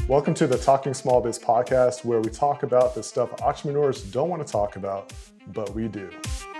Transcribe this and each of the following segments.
Welcome to the Talking Small Biz podcast, where we talk about the stuff entrepreneurs don't want to talk about, but we do.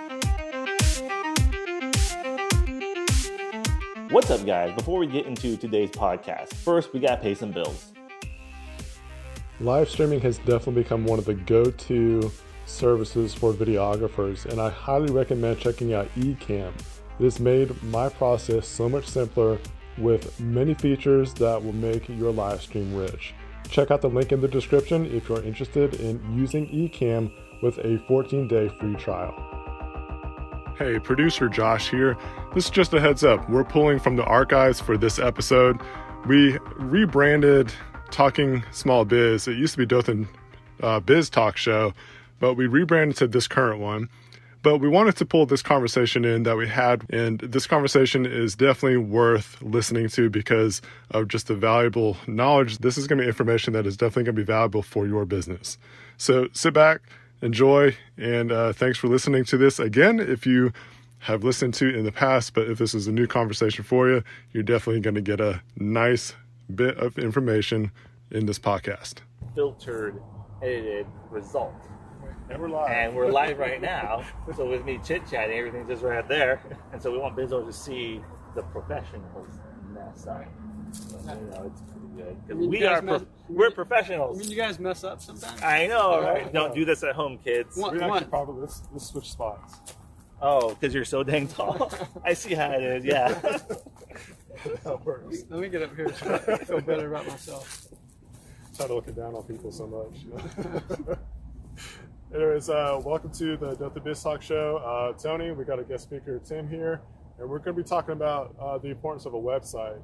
What's up, guys? Before we get into today's podcast, first we got to pay some bills. Live streaming has definitely become one of the go-to services for videographers, and I highly recommend checking out Ecamm. It has made my process so much simpler with many features that will make your live stream rich. Check out the link in the description if you're interested in using Ecamm with a 14-day free trial. Hey, producer Josh here. This is just a heads up. We're pulling from the archives for this episode. We rebranded Talking Small Biz. It used to be Dothan Biz Talk Show, but we rebranded to this current one. But we wanted to pull this conversation in that we had, and this conversation is definitely worth listening to because of just the valuable knowledge. This is going to be information that is definitely going to be valuable for your business. So sit back, enjoy, and thanks for listening to this. Again, if you have listened to it in the past, but if this is a new conversation for you, you're definitely going to get a nice bit of information in this podcast. Filtered, edited result. And we're live. And we're live right now. So with me chit-chatting, everything's just right there. And so we want Bizzo to see the professionals mess up. So, it's pretty good. Because we're professionals. I mean, you guys mess up sometimes. I know, right? Don't do this at home, kids. Let's switch spots. Oh, because you're so dang tall. I see how it is, yeah. That works. Let me get up here so I feel better about myself. Try to look down on people so much. Anyways, welcome to the Dothan Biz Talk Show. Tony, we got a guest speaker, Tim, here, and we're going to be talking about the importance of a website.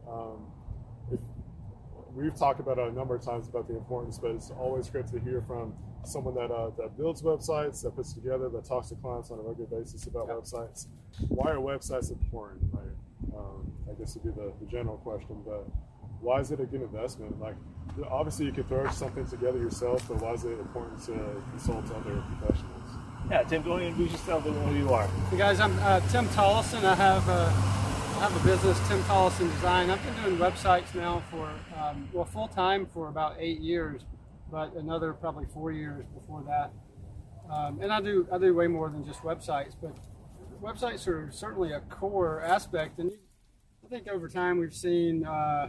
We've talked about it a number of times about the importance, but it's always great to hear from someone that builds websites, that puts together, that talks to clients on a regular basis about websites. Why are websites important? I guess would be the general question, but why is it a good investment? Like, obviously you could throw something together yourself, but why is it important to consult other professionals? Yeah, Tim, go ahead and introduce yourself and who you are. Hey guys, I'm Tim Tollison. I have a business, Tim Tollison Design. I've been doing websites now for, full-time for about 8 years, but another probably 4 years before that. And I do way more than just websites, but websites are certainly a core aspect. And I think over time we've seen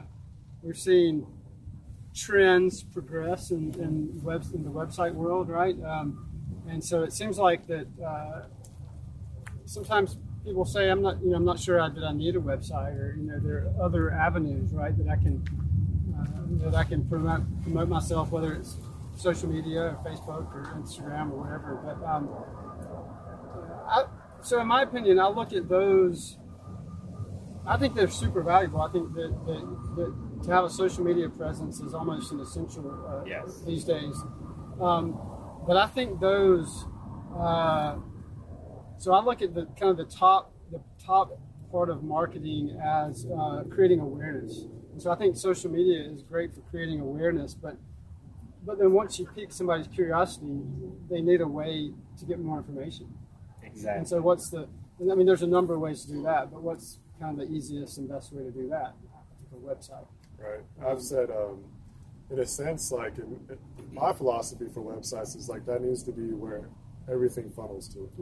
trends progress in the website world, right? And so it seems like that sometimes people say, I'm not sure that I need a website, or there are other avenues, right, that I can promote myself, whether it's social media or Facebook or Instagram or whatever. But so in my opinion, I look at those. I think they're super valuable. I think that to have a social media presence is almost an essential these days. But I think those. So I look at the top part of marketing as creating awareness. And so I think social media is great for creating awareness, but then once you pique somebody's curiosity, they need a way to get more information. Exactly. And so there's a number of ways to do that, but what's kind of the easiest and best way to do that? A website. Right. I've said, in a sense, like my philosophy for websites is like that needs to be where everything funnels to.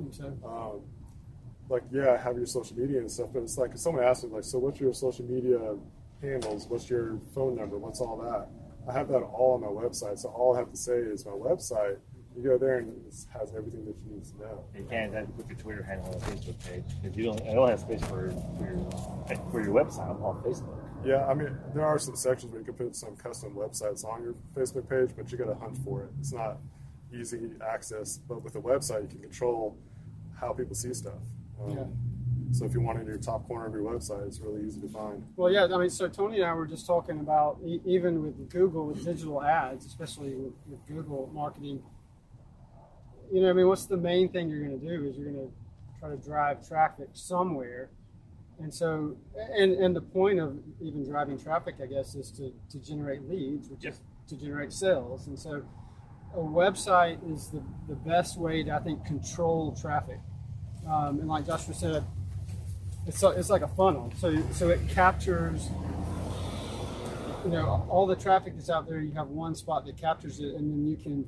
Have your social media and stuff, but it's like if someone asks me, like, so what's your social media handles? What's your phone number? What's all that? I have that all on my website, so all I have to say is my website. You go there and it has everything that you need to know. You can't put your Twitter handle on a Facebook page because you don't have space for your website on Facebook. Yeah, I mean, there are some sections where you can put some custom websites on your Facebook page, but you got to hunt for it. It's not easy access, but with a website, you can control how people see stuff. So if you want it in your top corner of your website, it's really easy to find. Well, yeah, I mean, so Tony and I were just talking about even with Google, with digital ads, especially with Google marketing. What's the main thing you're going to do is you're going to try to drive traffic somewhere. And so, and the point of even driving traffic, I guess, is to generate leads, which is to generate sales. And so a website is the best way to, I think, control traffic. And like Joshua said, it's like a funnel. So it captures you know, all the traffic that's out there, you have one spot that captures it, and then you can,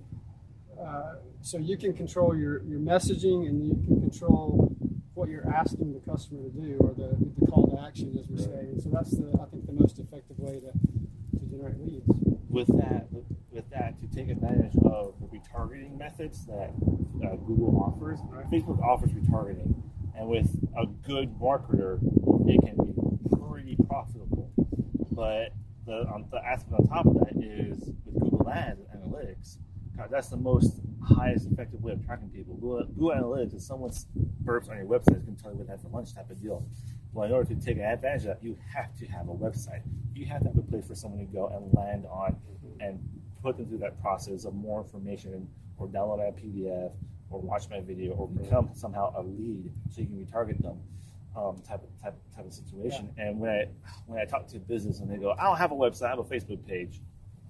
so you can control your messaging, and you can control what you're asking the customer to do, or the call to action, as we say. And so that's I think the most effective way to generate leads. With that, to take advantage of the retargeting methods that Google offers, Facebook offers retargeting, and with a good marketer, it can be pretty profitable. But the aspect on top of that is with Google Ads and Analytics. God, that's the most highest effective way of tracking people. Google Analytics is someone burps on your website is going to tell you what to have for lunch type of deal. Well, in order to take advantage of that, you have to have a website. You have to have a place for someone to go and land on and put them through that process of more information, or download a PDF, or watch my video, or become somehow a lead so you can retarget them. Type of situation. Yeah. And when I talk to a business and they go, I don't have a website, I have a Facebook page.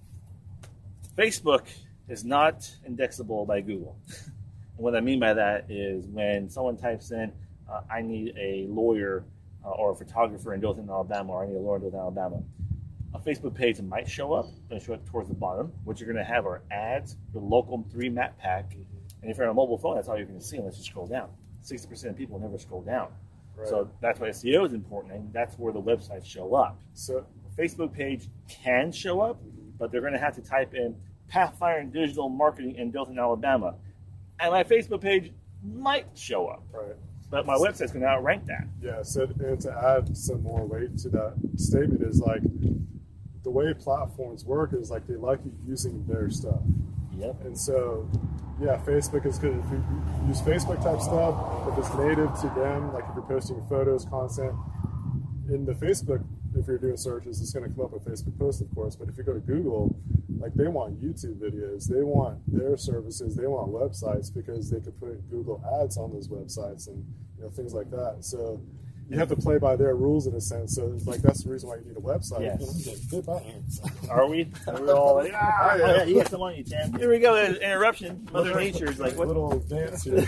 Facebook is not indexable by Google. And what I mean by that is when someone types in, I need a lawyer or a photographer in Dothan, Alabama, or I need a lawyer in Dothan, Alabama, a Facebook page might show up, but it'll show up towards the bottom. What you're going to have are ads, the local 3 map pack, and if you're on a mobile phone, that's all you're going to see unless you scroll down. 60% of people never scroll down. Right. So that's why SEO is important, and that's where the websites show up. So a Facebook page can show up, but they're going to have to type in Pathfinder Digital Marketing in Dothan, Alabama, and my Facebook page might show up. Right. But my website's going to outrank that. Yeah, so and to add some more weight to that statement is like the way platforms work is like they like you using their stuff. Yep. And so, yeah, Facebook is good. If you use Facebook type stuff, if it's native to them, like if you're posting photos, content, in the Facebook, if you're doing searches, it's going to come up with Facebook posts, of course. But if you go to Google, like they want YouTube videos, they want their services, they want websites because they could put Google ads on those websites and things like that. So you have to play by their rules in a sense. So it's like that's the reason why you need a website. Yes. Good by hands. Are we? Are we all like, yeah, you got some on you, Tim. Here we go. Interruption. Mother Nature's like, what? Little dance here.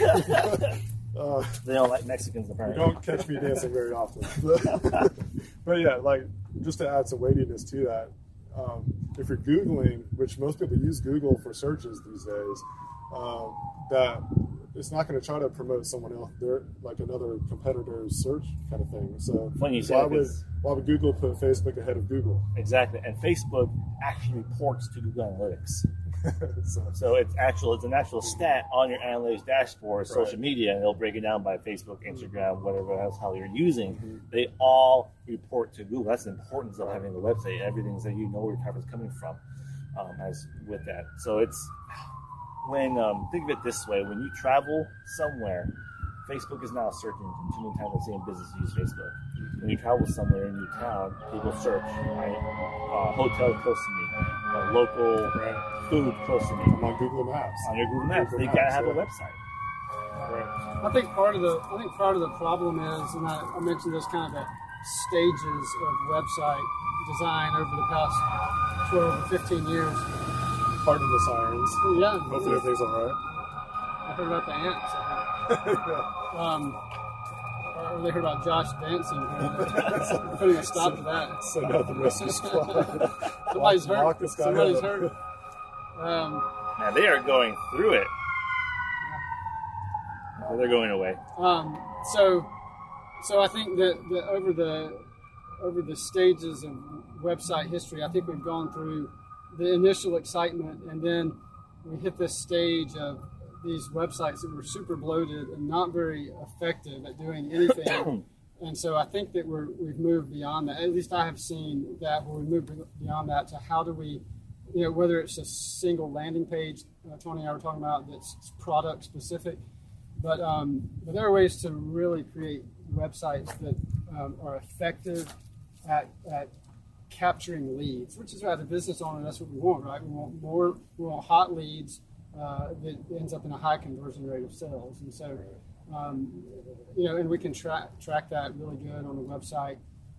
They don't like Mexicans apparently. You don't catch me dancing very often. But yeah, like just to add some weightiness to that, if you're Googling, which most people use Google for searches these days, that it's not going to try to promote someone else, like another competitor's search kind of thing. So why would Google put Facebook ahead of Google? Exactly, and Facebook actually reports to Google Analytics. So it's an actual stat on your analytics dashboard, social media, and they'll break it down by Facebook, Instagram, whatever else how you're using. Mm-hmm. They all report to Google. That's the importance of having the website. Everything so you know where your traffic is coming from. As with that, so it's when think of it this way: when you travel somewhere, Facebook is now a search engine. Too many times I've seen businesses use Facebook. When you travel somewhere in your town, people search, hotel close to me, local food close to me. I'm on Google Maps. On your Google Maps, they gotta have a website. Right. I think part of the problem is, and I mentioned this kind of the stages of website design over the past 12 or 15 years. Pardon the sirens. Yeah. Hopefully everything's all right. I heard about the ants. Or they heard about Josh dancing. Putting a stop to that. Send out the rescue squad. Somebody's hurt. Somebody's hurt. Now they are going through it. Well, they're going away. So I think that over the stages of website history, I think we've gone through the initial excitement, and then we hit this stage of these websites that were super bloated and not very effective at doing anything. And so I think that we've moved beyond that. At least I have seen that where we moved beyond that to how do we, whether it's a single landing page, Tony and I were talking about, that's product specific, but there are ways to really create websites that are effective at capturing leads, which is right, the business owner, that's what we want, right? We want hot leads that ends up in a high conversion rate of sales. And so, and we can track that really good on the website.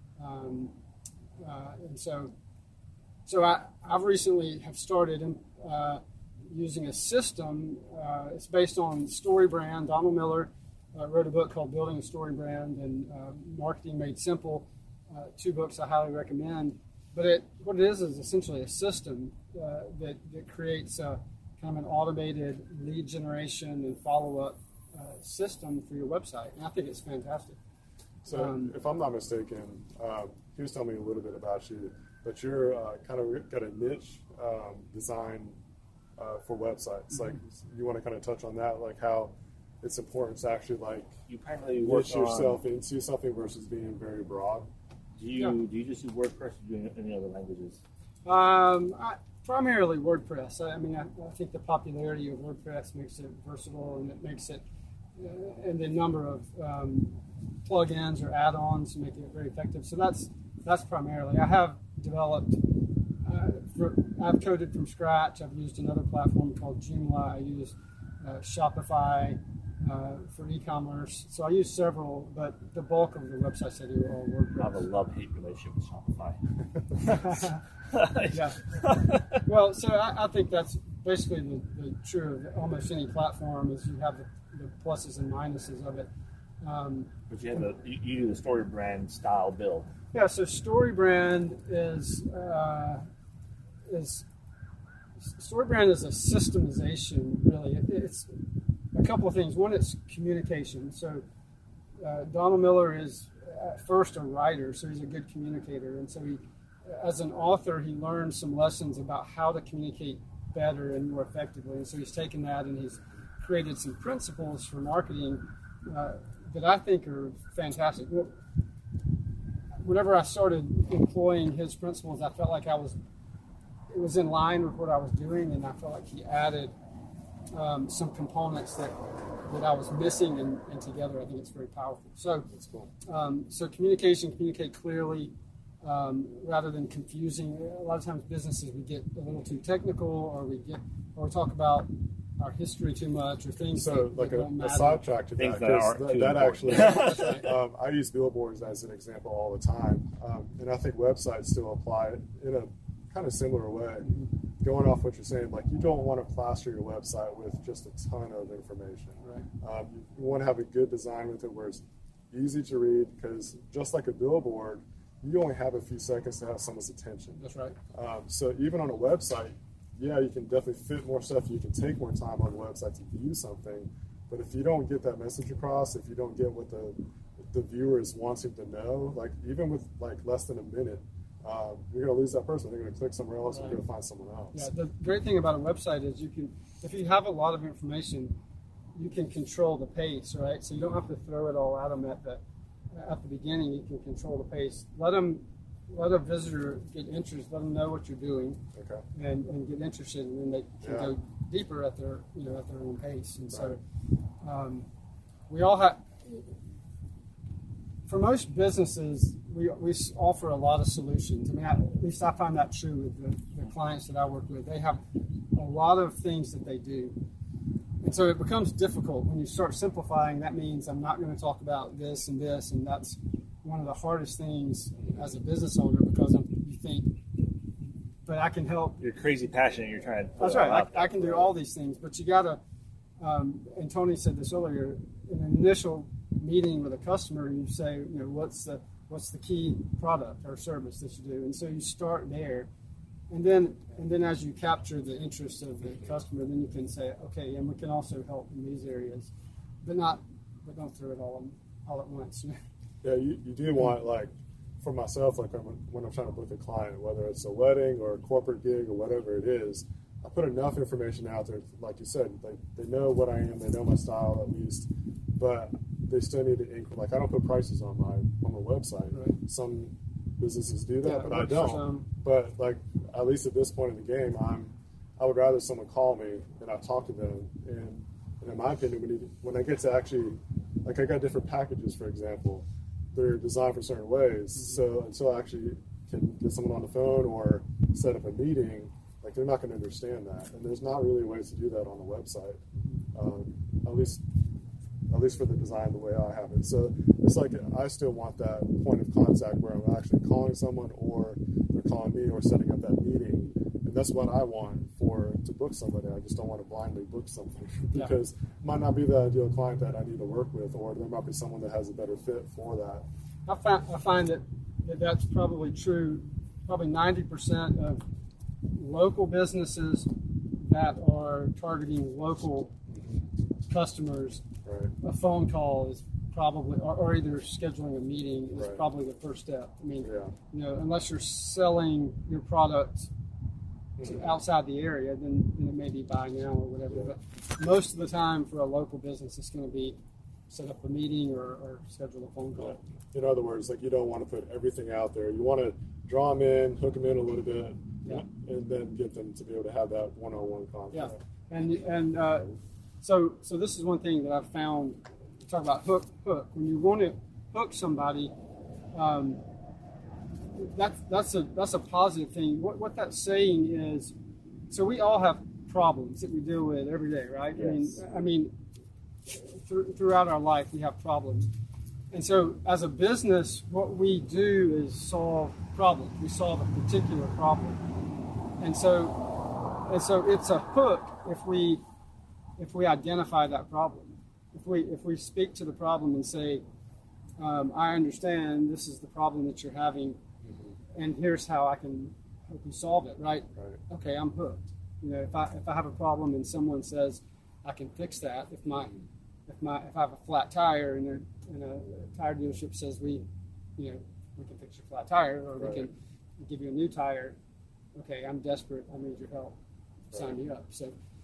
And so I've recently have started using a system. It's based on StoryBrand. Donald Miller wrote a book called Building a Story Brand and Marketing Made Simple. 2 books I highly recommend. But what it is essentially a system that creates kind of an automated lead generation and follow-up system for your website. And I think it's fantastic. So if I'm not mistaken, he was telling me a little bit about you, but you're kind of got a niche design for websites. Like, you want to kind of touch on that, like how it's important to actually like you primarily niche yourself into something versus being very broad. Do you just use WordPress, or do you do any other languages? Primarily WordPress. I mean, I think the popularity of WordPress makes it versatile, and it makes it, and the number of plugins or add-ons make it very effective. So that's primarily. I have developed. I've coded from scratch. I've used another platform called Joomla. I use Shopify for e-commerce. So I use several, but the bulk of the websites I do are all WordPress. I have a love-hate relationship with Shopify. Yeah. Well, so I think that's basically the true of almost any platform is you have the pluses and minuses of it. But you have you do the StoryBrand style build. Yeah. So StoryBrand is StoryBrand is a systemization. Really, it's a couple of things. One, it's communication. So Donald Miller is at first a writer, so he's a good communicator, and so he, as an author, he learned some lessons about how to communicate better and more effectively. And so he's taken that and he's created some principles for marketing that I think are fantastic. Whenever I started employing his principles, I felt like it was in line with what I was doing, and I felt like he added some components that I was missing, and together I think it's very powerful. So That's cool. So communicate clearly rather than confusing. A lot of times businesses, we get a little too technical, or we talk about our history too much, or things that don't matter. A sidetrack to Things that, that actually, I use billboards as an example all the time, and I think websites still apply in a kind of similar way. Going off what you're saying, like, you don't want to plaster your website with just a ton of information. Right. You want to have a good design with it where it's easy to read, because just like a billboard, you only have a few seconds to have someone's attention. That's right. So even on a website, yeah, you can definitely fit more stuff. You can take more time on the website to view something. But if you don't get that message across, if you don't get what the viewer is wanting to know, like even with like less than a minute, you're going to lose that person. They're going to click somewhere else and go find someone else. Yeah, the great thing about a website is if you have a lot of information, you can control the pace, right? So you don't have to throw it all at them at the beginning. You can control the pace. Let a visitor get interested. Let them know what you're doing, Okay. and get interested, and then they can go deeper at their own pace. And so we all have. For most businesses, we offer a lot of solutions. I mean, at least I find that true with the clients that I work with. They have a lot of things that they do. And so it becomes difficult when you start simplifying. That means I'm not going to talk about this and this, and that's one of the hardest things as a business owner, because you think, but I can help. You're crazy passionate. You're trying to. That's right. I can do all these things, but you got to. And Tony said this earlier. In an initial meeting with a customer, you say, what's the key product or service that you do, and so you start there, and then as you capture the interest of the customer, then you can say, okay, and we can also help in these areas, but don't throw it all at once. Yeah, you do want, like, for myself, like when I'm trying to book a client, whether it's a wedding or a corporate gig or whatever it is, I put enough information out there, like you said, they know what I am, they know my style at least, but they still need to like, I don't put prices on my website. Right. Some businesses do that, but I don't. But like, at least at this point in the game, I would rather someone call me and I talk to them. And in my opinion, when I get to actually, like, I got different packages, for example, they're designed for certain ways. So until I actually can get someone on the phone or set up a meeting, like, they're not going to understand that. And there's not really ways to do that on the website, at least for the design the way I have it. So it's like, I still want that point of contact where I'm actually calling someone, or they're calling me, or setting up that meeting. And that's what I want to book somebody. I just don't want to blindly book something because it might not be the ideal client that I need to work with, or there might be someone that has a better fit for that. I find that that's probably true probably 90% of local businesses that are targeting local customers, Right. a phone call is probably, or either scheduling a meeting is Right. probably the first step. I mean, Yeah. you know, unless you're selling your product to outside the area, then it may be buy now or whatever. But most of the time for a local business, it's going to be set up a meeting or schedule a phone call. In other words, like you don't want to put everything out there. You want to draw them in, hook them in a little bit, Yeah. and then get them to be able to have that one-on-one contact. Yeah, and so this is one thing that I've found. Talk about hook. When you want to hook somebody, that's a positive thing. What that's saying is, so we all have problems that we deal with every day, right? Yes. I mean, throughout our life we have problems, and so as a business, what we do is solve problems. We solve a particular problem, and so it's a hook if we identify that problem. If we speak to the problem and say, I understand this is the problem that you're having, and here's how I can help you solve it, right? Okay, I'm hooked. You know, if I have a problem and someone says I can fix that, if I have a flat tire and a tire dealership says we can fix your flat tire, or we can give you a new tire, okay, I'm desperate, I need your help, sign me up.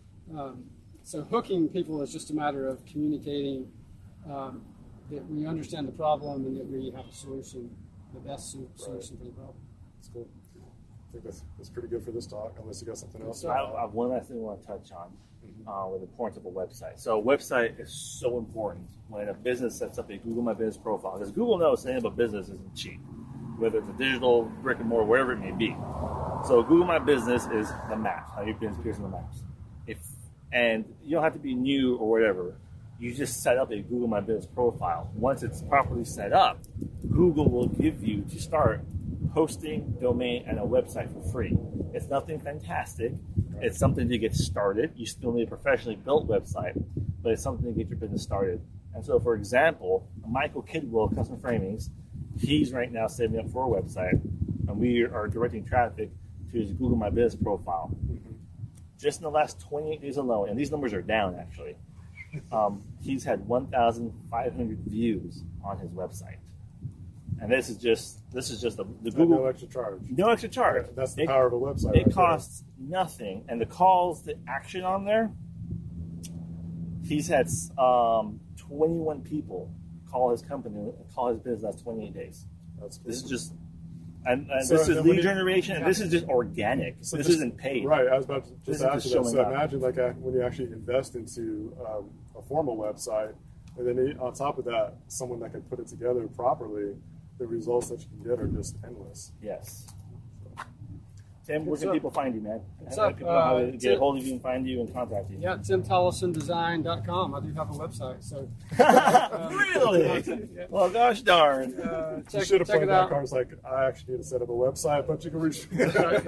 So hooking people is just a matter of communicating that we understand the problem and that we have a solution, the best solution for the problem. That's cool. I think that's pretty good for this talk, unless you got something else. So I have one last thing I want to touch on with the importance of a website. So a website is so important when a business sets up a Google My Business profile, because Google knows setting up a business isn't cheap, whether it's a digital, brick and mortar, whatever it may be. So Google My Business is the map, how your business appears in the maps. And you don't have to be new or whatever. You just set up a Google My Business profile. Once it's properly set up, Google will give you, to start, hosting, domain, and a website for free. It's nothing fantastic. It's something to get started. You still need a professionally built website, but it's something to get your business started. And so, for example, Michael Kidwell, Custom Framings, he's right now setting me up for a website, and we are directing traffic to his Google My Business profile. Just in the last 28 days alone, and these numbers are down actually, he's had 1,500 views on his website. And this is just the Google. No extra charge. No extra charge. Yeah, that's the power of a website. It costs nothing, and the calls to action on there, he's had 21 people call his company, call his business last 28 days. That's cool. This is just. And so this is lead generation, and this is just organic. So this isn't paid. Right, I was about to just ask you that. So up. imagine like when you actually invest into a formal website, and then on top of that, someone that can put it together properly, the results that you can get are just endless. Yes. Tim, where can people find you, man? What's up? People know how to get a hold of you and find you and contact you. Yeah, TimTollisonDesign.com. I do have a website, so. Really? Well, gosh darn. You should have check put it that out. card. It's like, I actually need to set up a website, but you can reach me.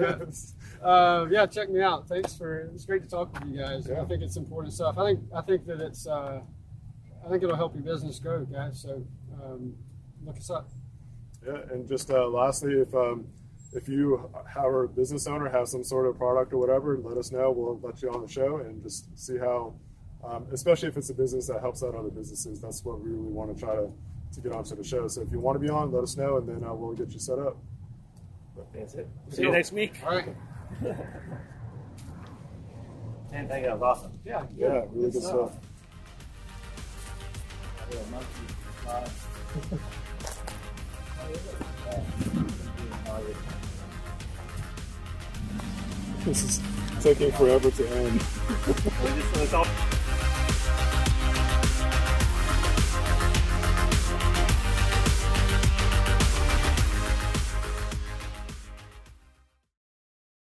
Yeah, check me out. It's great to talk with you guys. Yeah. I think it's important stuff. I think that it's, I think it'll help your business grow, guys. So look us up. Yeah, and just lastly, if you, our business owner, have some sort of product or whatever, let us know. We'll let you on the show and just see how, especially if it's a business that helps out other businesses, that's what we really want to try to get onto the show. So if you want to be on, let us know, and then we'll get you set up. That's it. See you next week. All right. Man, thank you. That was awesome. Yeah. Yeah, really good stuff. This is taking forever to end. It's all